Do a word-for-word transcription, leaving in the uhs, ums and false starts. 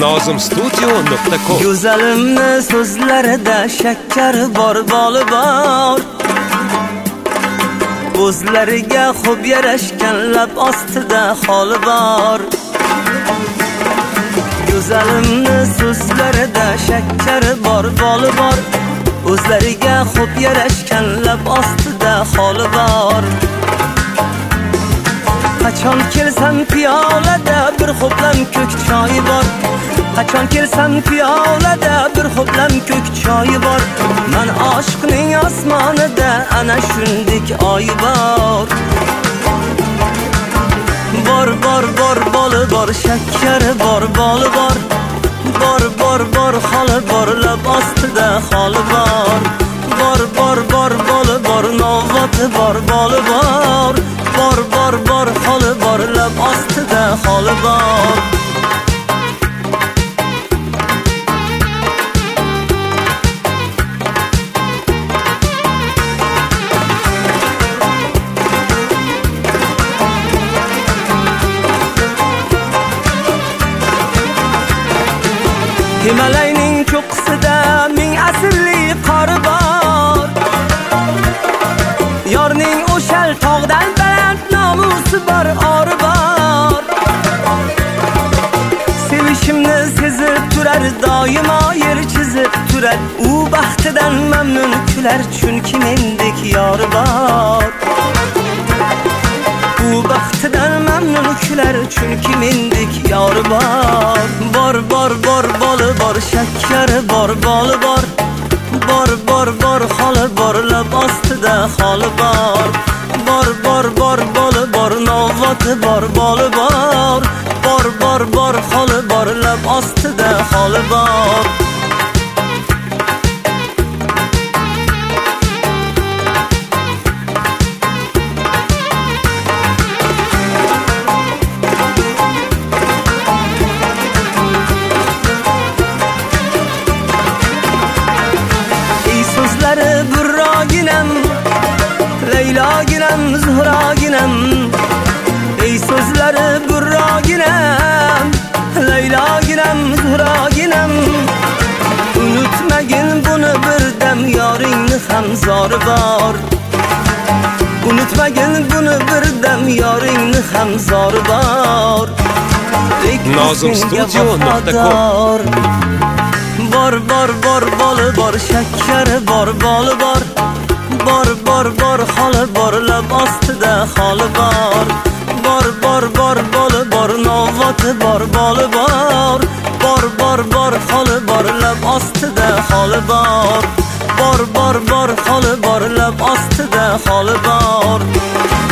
nozim studio nuqta com. Go'zalimni so'zlarida shakkar bor, boli bor. O'zlariga xo'p yarashgan lab ostida holi bor. Go'zalimni so'zlarida shakkar bor, boli bor. O'zlariga xo'p yarashgan lab ostida holi bor. Qachon kelsam piyolada bir xo'plam ko'k choy bor. Qachon kelsam piyolada bir xo'plam ko'k choy bor. Men oshiqning osmonida ana shundik oy bor. Bor bor bor boli bor, shakkar bor, boli bor. Bor bor bor holi bor, lab ostida holi bor. Bor bor bor boli bor, novvoti bor, boli bor. Bor bor bor holi bor, lab ostida holi bor. Himalayning cho'qqisida ming asrli qor bor. Yorning o'shal tog'dan baland nomusi bor, ori bor. Sevishimni sezib turar, doimo yer chizib turar. U baxtidan mamnun kular, chunki mendek yori bor. U baxtidan mamnun kular, chunki mendek yori bor. Bor bor bor boli bor, shakkar bor, boli bor. Bor bor bor holi bor, lab ostida holi bor. Bor bor bor boli bor, novvoti bor, boli bor. Bor bor bor holi bor, lab ostida holi bor. Burroginam, Layloginam, Zuhroginam. Ey so'zlari burroginam, Layloginam, Zuhroginam. Unutmagin buni birdam, yoringni ham zori bor. Unutmagin buni birdam, yoringni ham zori bor. nozim studio nuqta com. Bor bor bor boli bor, shakkar bor, boli bor. Bor bor bor holi bor, lab ostida holi bor. Bor bor bor boli bor, novvoti bor, boli bor. Bor bor bor holi bor, lab ostida holi bor. Bor bor bor holi bor, lab ostida holi bor.